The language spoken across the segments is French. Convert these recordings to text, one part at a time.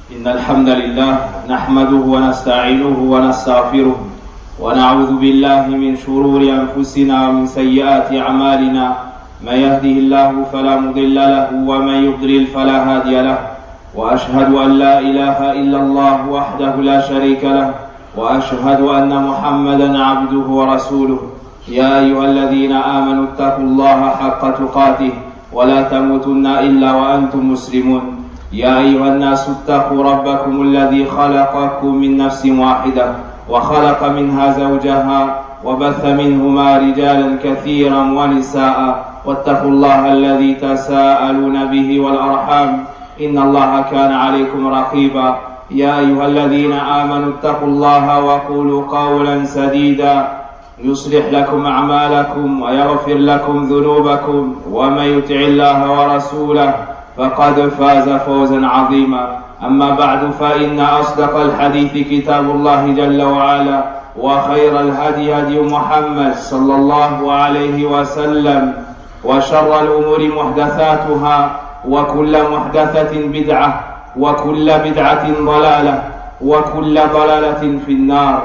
إن الحمد لله نحمده ونستعينه ونستغفره ونعوذ بالله من شرور أنفسنا ومن سيئات أعمالنا. من يهده الله فلا مضل له ومن يضلل فلا هادي له، وأشهد أن لا إله إلا الله وحده لا شريك له، وأشهد أن محمدا عبده ورسوله. يا أيها الذين آمنوا اتقوا الله حق تقاته ولا تموتن إلا وأنتم مسلمون. يا أيها الناس اتقوا ربكم الذي خلقكم من نفس واحدة وخلق منها زوجها وبث منهما رجالا كثيرا ونساء، واتقوا الله الذي تساءلون به والأرحام إن الله كان عليكم رقيبا. يا أيها الذين آمنوا اتقوا الله وقولوا قولا سديدا يصلح لكم أعمالكم ويغفر لكم ذنوبكم، ومن يطع الله ورسوله فقد فاز فوزا عظيما. أما بعد، فإن أصدق الحديث كتاب الله جل وعلا، وخير الهدي هدي محمد صلى الله عليه وسلم، وشر الأمور محدثاتها، وكل محدثة بدعة، وكل بدعة ضلالة، وكل ضلالة في النار.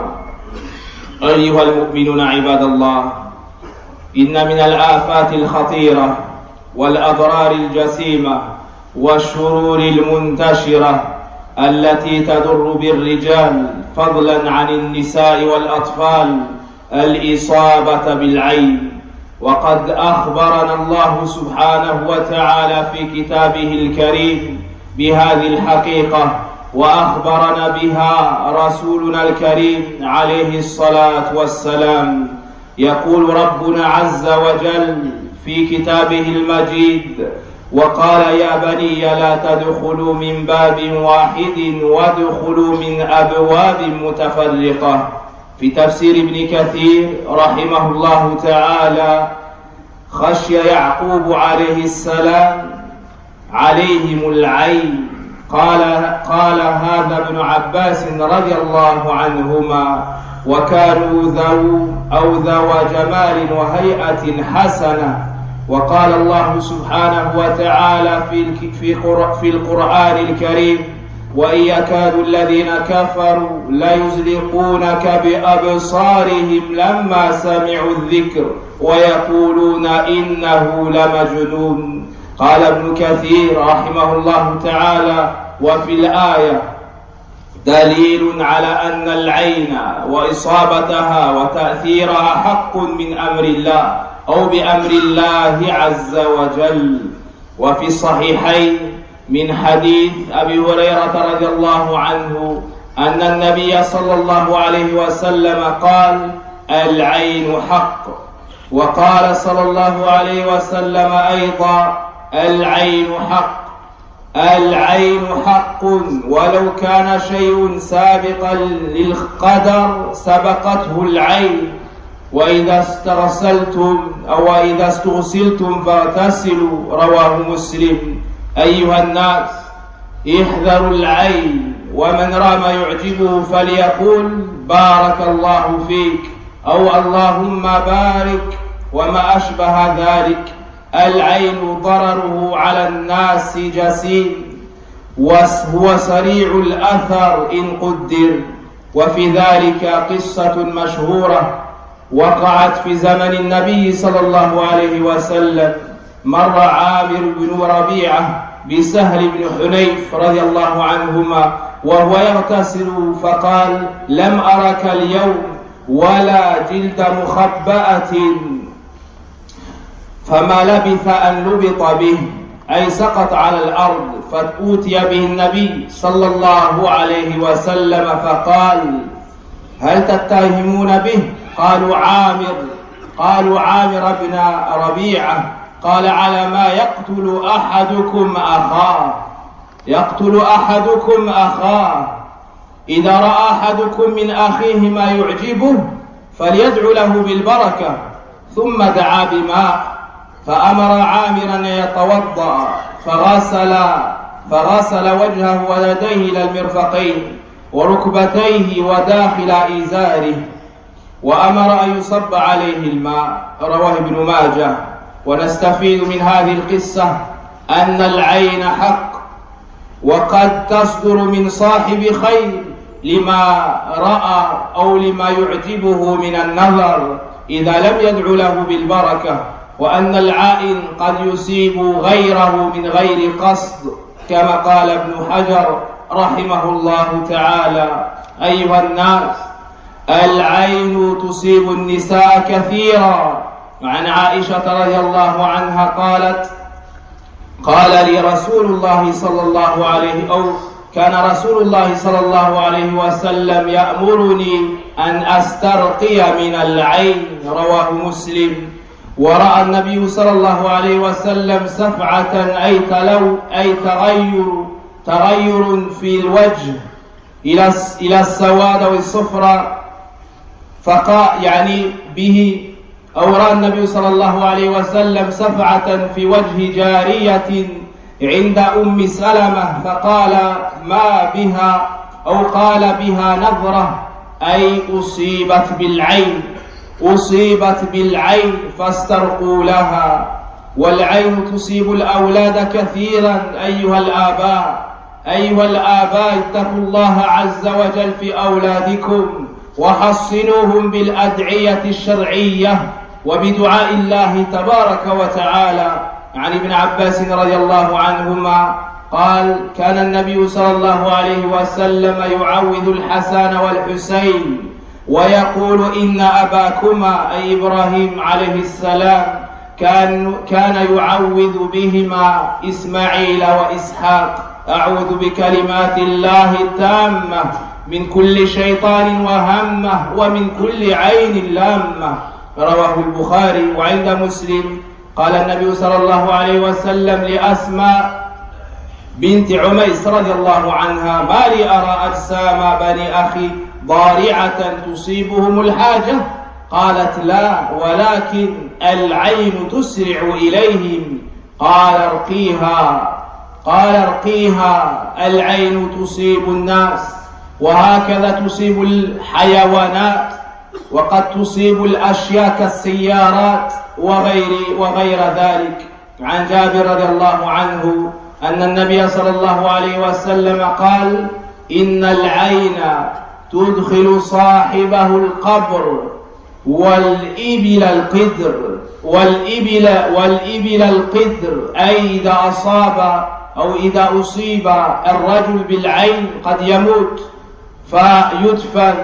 أيها المؤمنون عباد الله، إن من الآفات الخطيرة والأضرار الجسيمة والشرور المنتشرة التي تضر بالرجال فضلا عن النساء والأطفال الإصابة بالعين. وقد أخبرنا الله سبحانه وتعالى في كتابه الكريم بهذه الحقيقة، وأخبرنا بها رسولنا الكريم عليه الصلاة والسلام. يقول ربنا عز وجل في كتابه المجيد: وقال يا بني لا تدخلوا من باب واحد وادخلوا من أبواب متفرقة. في تفسير ابن كثير رحمه الله تعالى: خشي يعقوب عليه السلام عليهم العين. قال هذا ابن عباس رضي الله عنهما: وكانوا ذو جمال وهيئة حسنة. وقال الله سبحانه وتعالى في القرآن الكريم: وإن يكاد الذين كفروا ليزلقونك بأبصارهم لما سمعوا الذكر ويقولون إنه لمجنون. قال ابن كثير رحمه الله تعالى: وفي الآية دليل على أن العين وإصابتها وتأثيرها حق من أمر الله أو بأمر الله عز وجل. وفي الصحيحين من حديث أبي هريرة رضي الله عنه أن النبي صلى الله عليه وسلم قال: العين حق. وقال صلى الله عليه وسلم أيضا: العين حق. العين حق، ولو كان شيء سابقا للقدر سبقته العين. وإذا استغسلتم فاغتسلوا. رواه مسلم. أيها الناس، احذروا العين، ومن رأى ما يعجبه فليقول بارك الله فيك أو اللهم بارك وما أشبه ذلك. العين ضرره على الناس جسيم، وهو سريع الأثر إن قدر. وفي ذلك قصة مشهورة وقعت في زمن النبي صلى الله عليه وسلم. مر عامر بن ربيعة بسهل بن حنيف رضي الله عنهما وهو يغتسل، فقال: لم أرك اليوم ولا جلد مخبأة. فما لبث أن لبط به، أي سقط على الأرض. فأوتي به النبي صلى الله عليه وسلم فقال: هل تتهمون به؟ قالوا عامر بن ربيعة. قال: على ما يقتل أحدكم أخاه. إذا رأى أحدكم من أخيه ما يعجبه فليدعو له بالبركة. ثم دعا بماء، فأمر عامرا أن يتوضأ، فغسل وجهه ويديه إلى المرفقين وركبتيه وداخل إزاره، وأمر أن يصب عليه الماء. رواه ابن ماجه. ونستفيد من هذه القصة أن العين حق، وقد تصدر من صاحب خير لما رأى أو لما يعجبه من النظر إذا لم يدع له بالبركة، وأن العائن قد يصيب غيره من غير قصد كما قال ابن حجر رحمه الله تعالى. أيها الناس، العين تصيب النساء كثيرا. وعن عائشة رضي الله عنها قالت: قال لي رسول الله صلى الله عليه أو كان رسول الله صلى الله عليه وسلم يأمرني أن أسترقي من العين، رواه مسلم. ورأى النبي صلى الله عليه وسلم سفعة أي تغير في الوجه إلى السواد والصفرة، فقال يعني به أو رأى النبي صلى الله عليه وسلم سفعة في وجه جارية عند أم سلمة، فقال: ما بها أو قال: بها نظرة، أي أصيبت بالعين فاسترقوا لها. والعين تصيب الأولاد كثيرا. أيها الآباء اتقوا الله عز وجل في أولادكم وحصنوهم بالأدعية الشرعية وبدعاء الله تبارك وتعالى. عن ابن عباس رضي الله عنهما قال: كان النبي صلى الله عليه وسلم يعوذ الحسن والحسين ويقول: إن أباكما أي إبراهيم عليه السلام كان يعوذ بهما إسماعيل وإسحاق: أعوذ بكلمات الله التامة من كل شيطان وهمة ومن كل عين لامة، رواه البخاري. وعند مسلم قال النبي صلى الله عليه وسلم لأسماء بنت عميس رضي الله عنها: ما لي أرى أجسام بني أخي ضارعة تصيبهم الحاجة؟ قالت: لا، ولكن العين تسرع إليهم. قال: ارقيها، العين تصيب الناس، وهكذا تصيب الحيوانات، وقد تصيب الأشياء كالسيارات وغير ذلك. عن جابر رضي الله عنه أن النبي صلى الله عليه وسلم قال: إن العين تدخل صاحبه القبر والإبل القدر، أي إذا أصيب الرجل بالعين قد يموت فيدفن،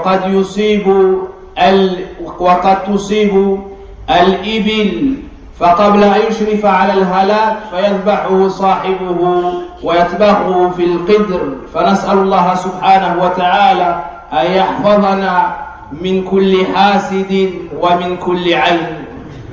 وقد تصيب الإبل، فقبل أن يشرف على الهلاك فيذبحه صاحبه ويتبعه في القدر. فنسأل الله سبحانه وتعالى أن يحفظنا من كل حاسد ومن كل عين.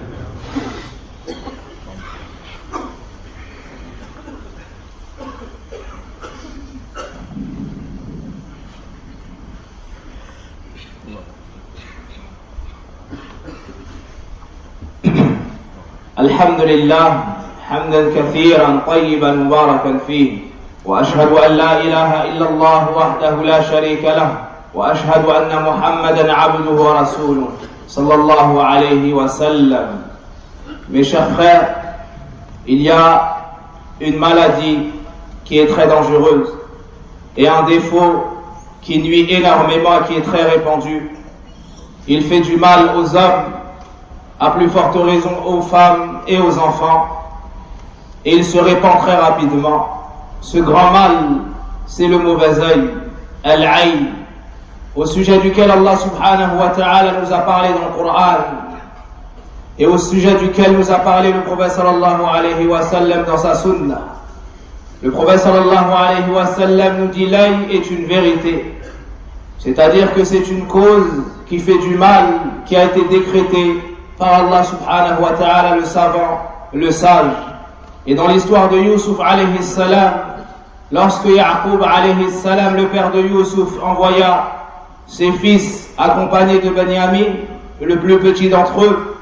الحمد لله حمدا كثيرا طيبا مباركا فيه، وأشهد أن لا إله إلا الله وحده لا شريك له، وأشهد أن محمدا عبده ورسوله صلى الله عليه وسلم. Mes chers frères, il y a une maladie qui est très dangereuse et un défaut qui nuit énormément et qui est très répandu. Il fait du mal aux hommes, à plus forte raison aux femmes et aux enfants, et il se répand très rapidement. Ce grand mal, c'est le mauvais œil, al-ayn, au sujet duquel Allah subhanahu wa ta'ala nous a parlé dans le Coran, et au sujet duquel nous a parlé le prophète sallallahu alayhi wa sallam dans sa sunna. Le prophète sallallahu alayhi wa sallam nous dit: l'œil est une vérité, c'est-à-dire que c'est une cause qui fait du mal, qui a été décrétée par Allah subhanahu wa ta'ala, le savant, le sage. Et dans l'histoire de Youssouf alayhi salam, lorsque Yaqub alayhi salam, le père de Youssouf, envoya ses fils accompagnés de Benyamin, le plus petit d'entre eux,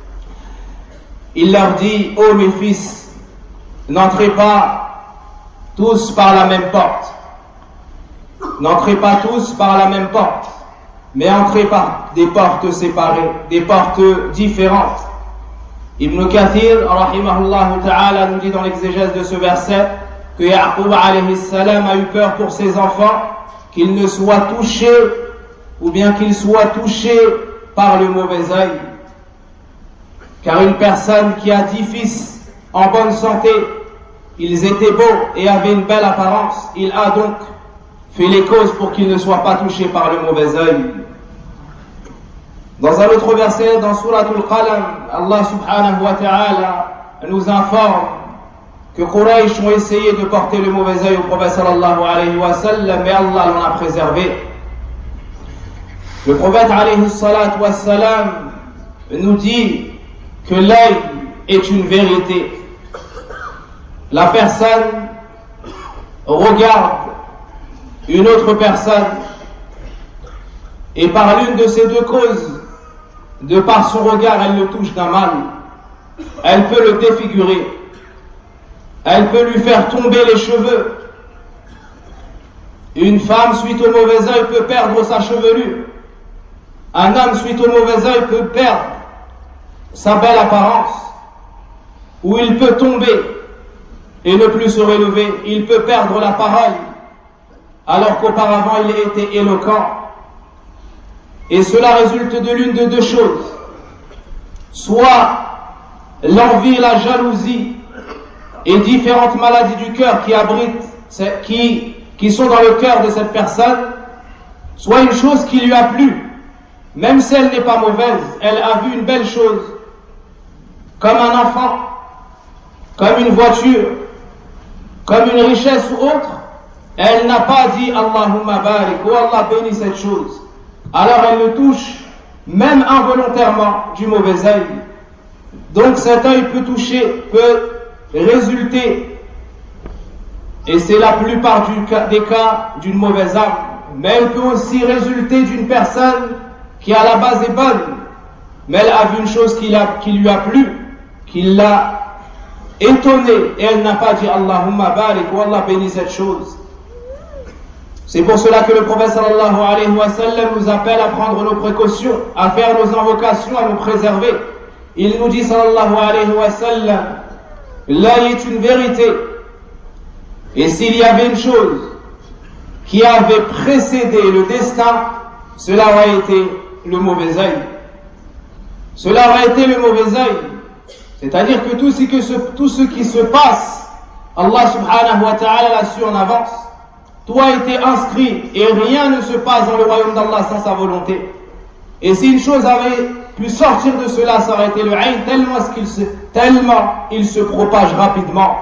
il leur dit: ô mes fils, n'entrez pas tous par la même porte. N'entrez pas tous par la même porte, mais entrez par des portes séparées, des portes différentes. Ibn Kathir, rahimahullah ta'ala, nous dit dans l'exégèse de ce verset que Yaqub alayhi salam a eu peur pour ses enfants, qu'ils ne soient touchés ou bien qu'ils soient touchés par le mauvais œil. Car une personne qui a 10 fils en bonne santé, ils étaient beaux et avaient une belle apparence, il a donc fait les causes pour qu'ils ne soient pas touchés par le mauvais œil. Dans un autre verset, dans Surat Al-Qalam, Allah subhanahu wa ta'ala nous informe que Quraysh ont essayé de porter le mauvais œil au prophète sallallahu alayhi wa sallam, mais Allah l'en a préservé. Le prophète alayhi salatu wa sallam nous dit que l'œil est une vérité. La personne regarde une autre personne et par l'une de ces deux causes, de par son regard, elle le touche d'un mal. Elle peut le défigurer. Elle peut lui faire tomber les cheveux. Une femme, suite au mauvais œil, peut perdre sa chevelure. Un homme, suite au mauvais œil, peut perdre sa belle apparence. Ou il peut tomber et ne plus se relever. Il peut perdre la parole, alors qu'auparavant il était éloquent. Et cela résulte de l'une de deux choses. Soit l'envie, la jalousie et différentes maladies du cœur qui sont dans le cœur de cette personne, soit une chose qui lui a plu, même si elle n'est pas mauvaise, elle a vu une belle chose, comme un enfant, comme une voiture, comme une richesse ou autre, elle n'a pas dit Allahumma barik, oh Allah bénit cette chose. Alors elle le touche, même involontairement, du mauvais œil. Donc cet œil peut résulter, et c'est la plupart des cas, d'une mauvaise âme, mais elle peut aussi résulter d'une personne qui à la base est bonne, mais elle a vu une chose qui lui a plu, qui l'a étonnée, et elle n'a pas dit Allahumma barik, ou Allah bénit cette chose. C'est pour cela que le prophète sallallahu alayhi wa sallam nous appelle à prendre nos précautions, à faire nos invocations, à nous préserver. Il nous dit sallallahu alayhi wa sallam, l'œil est une vérité. Et s'il y avait une chose qui avait précédé le destin, cela aurait été le mauvais œil. Cela aurait été le mauvais œil. C'est-à-dire que tout ce qui se passe, Allah subhanahu wa ta'ala l'a su en avance. Tout a été inscrit et rien ne se passe dans le royaume d'Allah sans sa volonté. Et si une chose avait pu sortir de cela, ça aurait été le ayn, tellement il se propage rapidement.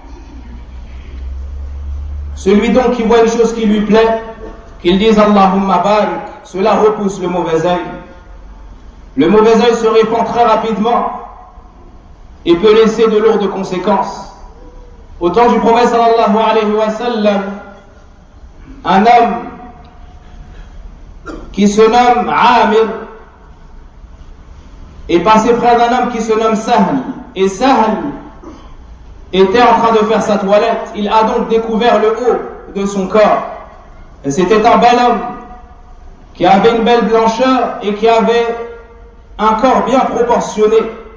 Celui donc qui voit une chose qui lui plaît, qu'il dise Allahumma barik, cela repousse le mauvais œil. Le mauvais œil se répand très rapidement et peut laisser de lourdes conséquences. Au temps du prophète sallallahu alayhi wa sallam, un homme qui se nomme Amir est passé près d'un homme qui se nomme Sahl. Et Sahl était en train de faire sa toilette. Il a donc découvert le haut de son corps. Et c'était un bel homme qui avait une belle blancheur et qui avait un corps bien proportionné.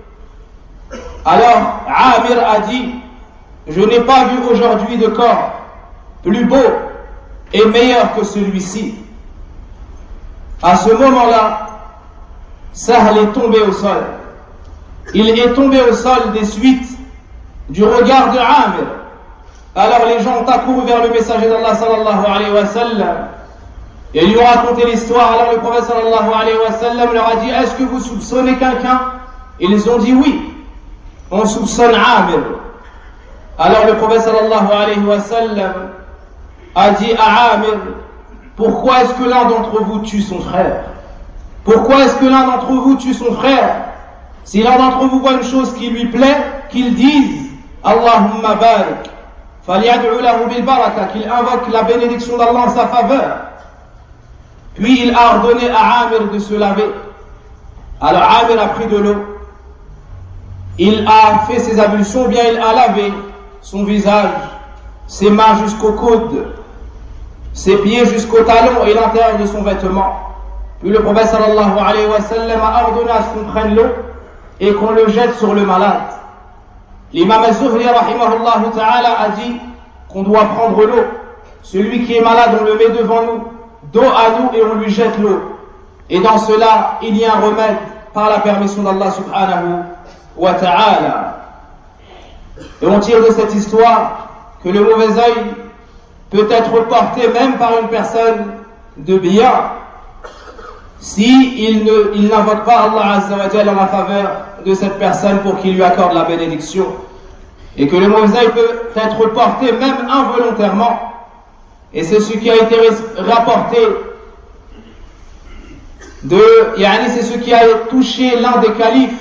Alors Amir a dit, je n'ai pas vu aujourd'hui de corps plus beau et meilleur que celui-ci. À ce moment-là, Sahl est tombé au sol. Il est tombé au sol des suites du regard de Amir. Alors les gens ont accouru vers le messager d'Allah sallallahu alayhi wa sallam et lui ont raconté l'histoire. Alors le prophète sallallahu alayhi wa sallam leur a dit, est-ce que vous soupçonnez quelqu'un? Ils ont dit oui, on soupçonne Amir. Alors le prophète sallallahu alayhi wa sallam a dit à Amir, pourquoi est-ce que l'un d'entre vous tue son frère? Pourquoi est-ce que l'un d'entre vous tue son frère? Si l'un d'entre vous voit une chose qui lui plaît, qu'il dise Allahumma barik, falyad'u lahu bil baraka, qu'il invoque la bénédiction d'Allah en sa faveur. Puis il a ordonné à Amir de se laver. Alors Amir a pris de l'eau, il a fait ses ablutions, bien il a lavé son visage, ses mains jusqu'au coude, ses pieds jusqu'au talon et l'intérieur de son vêtement. Puis le prophète sallallahu alayhi wa sallam a ordonné à ce qu'on prenne l'eau et qu'on le jette sur le malade. L'imam al-Zuhri rahimahullah ta'ala a dit, qu'on doit prendre l'eau. Celui qui est malade, on le met devant nous, dos à nous, et on lui jette l'eau. Et dans cela, il y a un remède par la permission d'Allah subhanahu wa ta'ala. Et on tire de cette histoire que le mauvais œil peut être porté même par une personne de bien si il n'invoque pas Allah Azza wa Jalla en la faveur de cette personne pour qu'il lui accorde la bénédiction. Et que le mauvais œil peut être porté même involontairement. Et c'est ce qui a été rapporté c'est ce qui a touché l'un des califes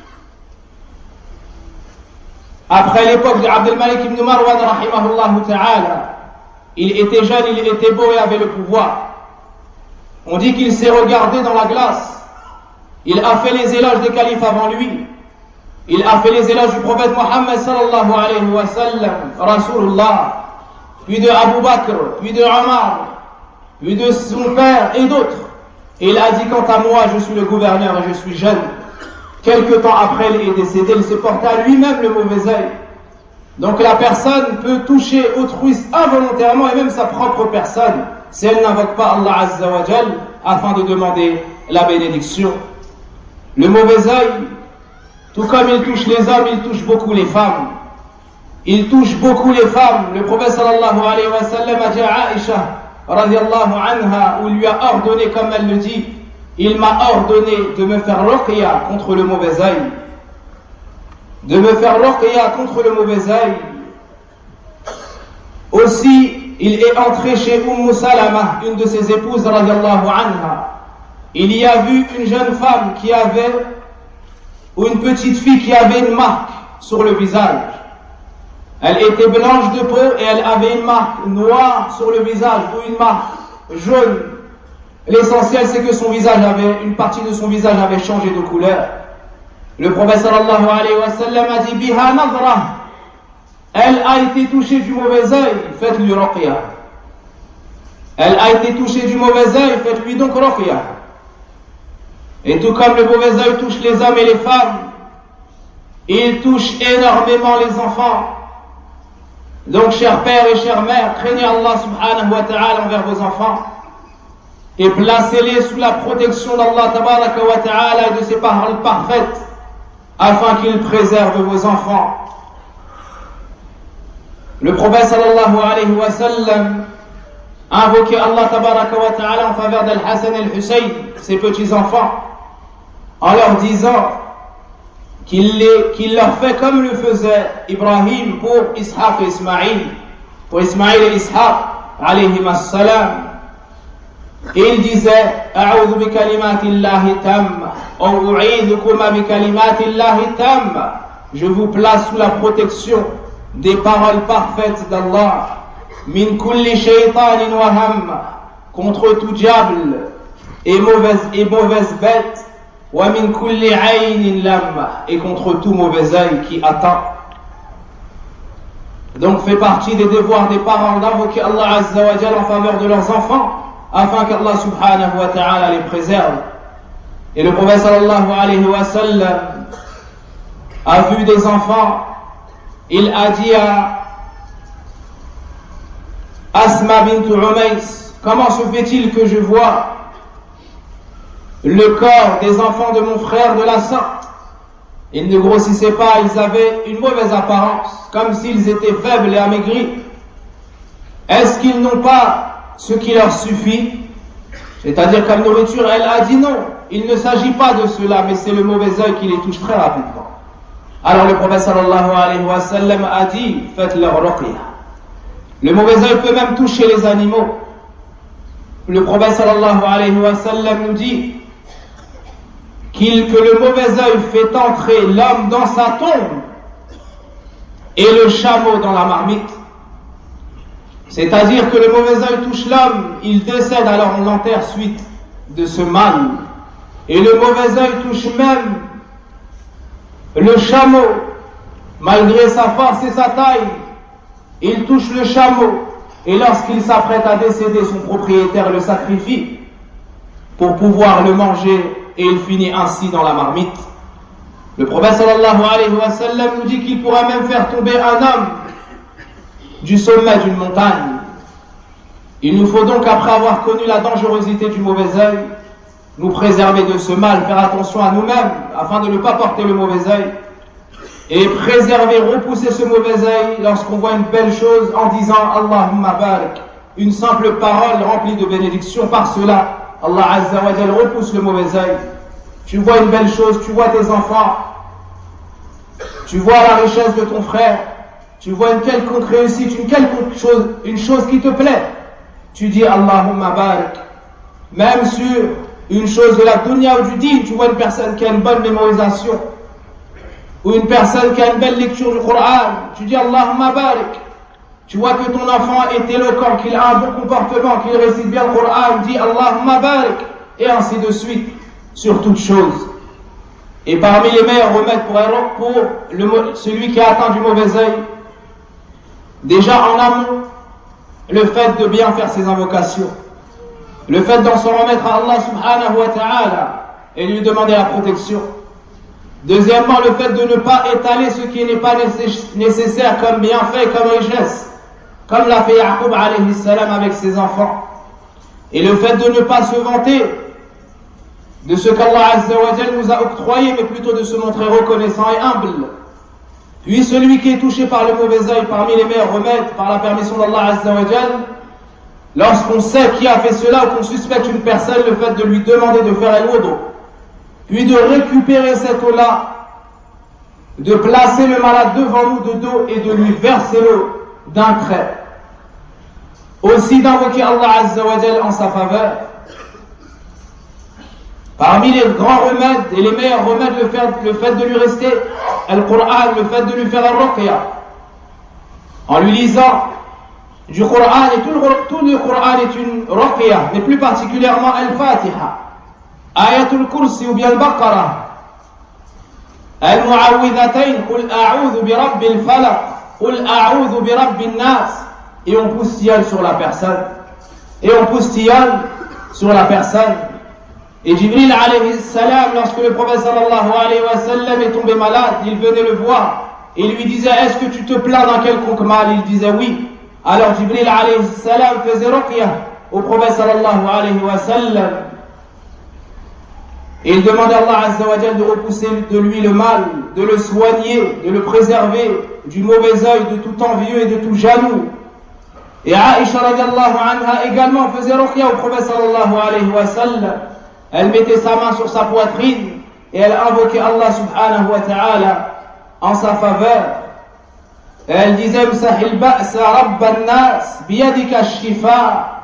après l'époque de Abd al-Malik ibn Marwan rahimahullah ta'ala. Il était jeune, il était beau et avait le pouvoir. On dit qu'il s'est regardé dans la glace. Il a fait les éloges des califes avant lui. Il a fait les éloges du prophète Mohammed sallallahu alayhi wa sallam, Rasulullah, puis de Abu Bakr, puis de Omar, puis de son père et d'autres. Et il a dit, quant à moi, je suis le gouverneur et je suis jeune. Quelque temps après, il est décédé, il se portait à lui-même le mauvais œil. Donc la personne peut toucher autrui involontairement et même sa propre personne si elle n'invoque pas Allah Azza wa Jal afin de demander la bénédiction. Le mauvais œil, tout comme il touche les hommes, il touche beaucoup les femmes. Il touche beaucoup les femmes. Le prophète sallallahu alayhi wa sallam a dit à Aïcha radiallahu anha, où il lui a ordonné, comme elle le dit, il m'a ordonné de me faire ruqya contre le mauvais œil. De me faire ruqya contre le mauvais œil. Aussi, il est entré chez Salama, une de ses épouses radiallahu anha. Il y a vu une jeune femme qui avait, ou une petite fille qui avait une marque sur le visage. Elle était blanche de peau et elle avait une marque noire sur le visage ou une marque jaune. L'essentiel, c'est que une partie de son visage avait changé de couleur. Le prophète sallallahu alayhi wa sallam a dit biha nadra. Elle a été touchée du mauvais œil, faites-lui ruqya. Elle a été touchée du mauvais œil, faites-lui donc ruqya. Et tout comme le mauvais œil touche les hommes et les femmes, il touche énormément les enfants. Donc, chers pères et chères mères, craignez Allah subhanahu wa ta'ala envers vos enfants et placez-les sous la protection d'Allah tabaraka wa ta'ala et de ses paroles parfaites afin qu'il préserve vos enfants. Le prophète sallallahu alayhi wa sallam a invoqué Allah tabaraka wa ta'ala en faveur d'Al-Hassan et Al-Hussein, ses petits-enfants, en leur disant qu'il leur fait comme le faisait Ibrahim pour Ishaq et Ismaïl, pour Ismaïl et Ishaq, alayhim as-salam. Et il disait, A'udhu bi kalimatillahi tamma, ou u'idhukuma bi kalimatillahi tamma. Je vous place sous la protection des paroles parfaites d'Allah, min kulli shaytanin wa hamma, contre tout diable et mauvaise bête, wa min kulli aynin lamma, et contre tout mauvais œil qui atteint. Donc fait partie des devoirs des parents d'invoquer Allah Azza wa Jalla en faveur de leurs enfants afin qu'Allah subhanahu wa ta'ala les préserve. Et le prophète sallallahu alayhi wa sallam a vu des enfants, il a dit à Asma bint Umays, comment se fait-il que je vois le corps des enfants de mon frère de la sorte? Ils ne grossissaient pas, ils avaient une mauvaise apparence, comme s'ils étaient faibles et amaigris. Est-ce qu'ils n'ont pas ce qui leur suffit, c'est-à-dire comme nourriture? Elle a dit non, il ne s'agit pas de cela, mais c'est le mauvais œil qui les touche très rapidement. Alors le prophète sallallahu alayhi wa sallam a dit, faites-leur ruqya. Le mauvais œil peut même toucher les animaux. Le prophète sallallahu alayhi wa sallam nous dit que le mauvais œil fait entrer l'homme dans sa tombe et le chameau dans la marmite. C'est-à-dire que le mauvais œil touche l'homme, il décède, alors on l'enterre suite de ce mal. Et le mauvais œil touche même le chameau, malgré sa force et sa taille, il touche le chameau, et lorsqu'il s'apprête à décéder, son propriétaire le sacrifie pour pouvoir le manger, et il finit ainsi dans la marmite. Le prophète sallallahu alayhi wa sallam nous dit qu'il pourra même faire tomber un homme du sommet d'une montagne. Il nous faut donc, après avoir connu la dangerosité du mauvais œil, nous préserver de ce mal, faire attention à nous-mêmes afin de ne pas porter le mauvais œil, et préserver, repousser ce mauvais œil lorsqu'on voit une belle chose en disant Allahumma barik, une simple parole remplie de bénédictions. Par cela, Allah Azza wa Jal repousse le mauvais œil. Tu vois une belle chose, tu vois tes enfants, tu vois la richesse de ton frère, tu vois une quelconque réussite, une chose qui te plaît, tu dis Allahumma barik. Même sur une chose de la dunya ou du din, tu vois une personne qui a une bonne mémorisation, ou une personne qui a une belle lecture du Coran, tu dis Allahumma barik. Tu vois que ton enfant est éloquent, qu'il a un bon comportement, qu'il récite bien le Coran, dis Allahumma barik, et ainsi de suite, sur toute chose. Et parmi les meilleurs remèdes pour celui qui a atteint du mauvais œil, déjà en amont, le fait de bien faire ses invocations, le fait d'en s'en remettre à Allah subhanahu wa ta'ala et lui demander la protection. Deuxièmement, le fait de ne pas étaler ce qui n'est pas nécessaire comme bienfait, comme richesse, comme l'a fait Yaqub alayhi salam avec ses enfants. Et le fait de ne pas se vanter de ce qu'Allah Azza wa Jal nous a octroyé, mais plutôt de se montrer reconnaissant et humble. Puis celui qui est touché par le mauvais œil, parmi les meilleurs remèdes, par la permission d'Allah Azza wa Jal, lorsqu'on sait qui a fait cela ou qu'on suspecte une personne, le fait de lui demander de faire al-wudu, puis de récupérer cette eau-là, de placer le malade devant nous de dos et de lui verser l'eau d'un trait. Aussi d'invoquer Allah Azza wa Jal en sa faveur. Parmi les grands remèdes et les meilleurs remèdes, le fait de lui rester Al-Qur'an, le fait de lui faire Al-Ruqya, en lui lisant du Qur'an, et tout le Qur'an est une Ruqya, mais plus particulièrement Al-Fatiha, Ayatul Kursi ou bien Al-Baqarah, Al-Mu'awwidhatayn, Qul a'udhu bi rabbil falaq, Qul a'udhu bi rabbin nas, et on poustillonne sur la personne, Et Jibril alayhi salam, lorsque le prophète sallallahu alayhi wa sallam est tombé malade, il venait le voir et lui disait est-ce que tu te plains d'un quelconque mal? Il disait oui. Alors Jibril alayhi salam faisait ruqya au prophète sallallahu alayhi wa sallam et il demandait à Allah Azza wa Jal de repousser de lui le mal, de le soigner, de le préserver du mauvais œil, de tout envieux et de tout jaloux. Et Aïcha radiallahu anha également faisait ruqya au prophète sallallahu alayhi wa sallam. Elle mettait sa main sur sa poitrine et elle invoquait Allah subhanahu wa ta'ala en sa faveur. Et elle disait Msahil ba'sa rabban nas biyadika shifa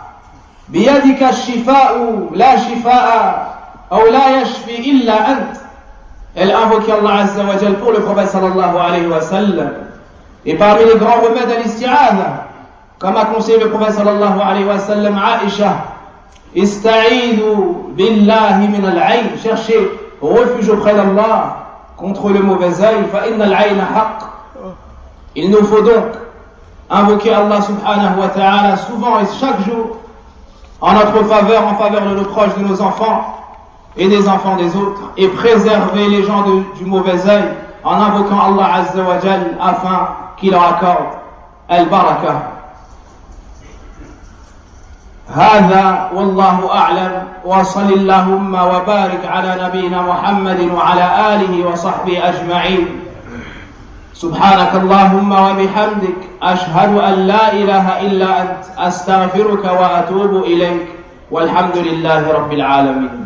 ou la shifa'a ou la yashfi illa ant. Elle invoquait Allah azza wa jal pour le prophète sallallahu alayhi wa sallam. Et parmi les grands remèdes à l'isti'adha, comme a conseillé le prophète sallallahu alayhi wa sallam Aïcha, Ista'idhu billahi min al-ayn, cherchez refuge auprès d'Allah contre le mauvais œil, fa inna al-ayna haqq. Il nous faut donc invoquer Allah subhanahu wa ta'ala souvent et chaque jour en notre faveur, en faveur de nos proches, de nos enfants et des enfants des autres, et préserver les gens du mauvais œil en invoquant Allah azza wa jal afin qu'il leur accorde al-barakah. هذا والله أعلم وصل اللهم وبارك على نبينا محمد وعلى آله وصحبه أجمعين سبحانك اللهم وبحمدك أشهد أن لا إله إلا أنت أستغفرك وأتوب إليك والحمد لله رب العالمين.